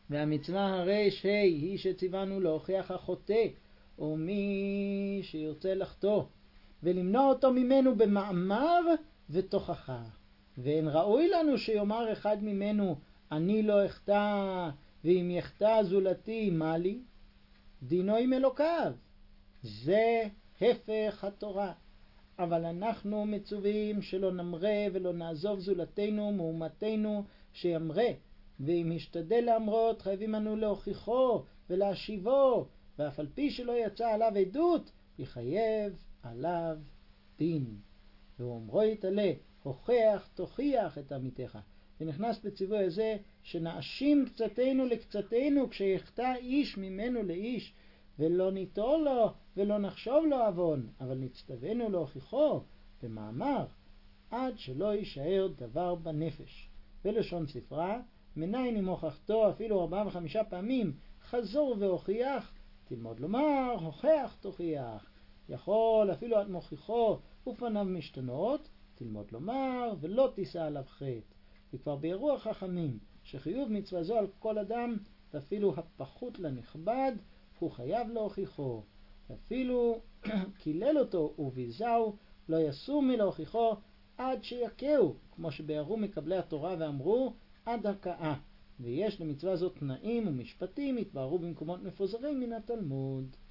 והמצווה הרש היא שציוונו להוכיח החוטא או מי שירצה לחטוא, ולמנוע אותו ממנו במאמר ותוכחה. ואין ראוי לנו שיאמר אחד ממנו אני לא אחטא, ואם יחטא זולתי מה לי? דינו עם אלוקיו. זה הפך התורה. אבל אנחנו מצווים שלא נמרה ולא נעזוב זולתנו מאומתנו שימרה, ואם השתדל להמרות חייבים אנו להוכיחו ולהשיבו, ואף על פי שלא יצא עליו עדות יחייב עליו דין. ואומרו יתעלה הוכח תוכיח את עמיתך. ונכנס בציווי הזה שנאשים קצתנו לקצתנו כשיחטא איש ממנו לאיש, ולא ניטול לו ולא נחשוב לו עוון, אבל נצטווינו להוכיחו במאמר עד שלא יישאר דבר בנפש. ולשון ספרה מניין אם הוכחתו אפילו 4 ו5 פעמים חזור והוכיח, תלמוד לומר הוכח תוכיח. יכול אפילו עד מוכיחו ופניו משתנות, תלמוד לומר ולא תישא עליו חטא. וכבר ביארו החכמים שחיוב מצווה זו על כל אדם, ואפילו הפחות לנכבד הוא חייב להוכיחו. אפילו קילל אותו וביזהו לא יסור מלהוכיחו עד שיקהו, כמו שביארו מקבלי התורה ואמרו עד הכאה. ויש למצווה זאת תנאים ומשפטים התבארו במקומות מפוזרים מן התלמוד.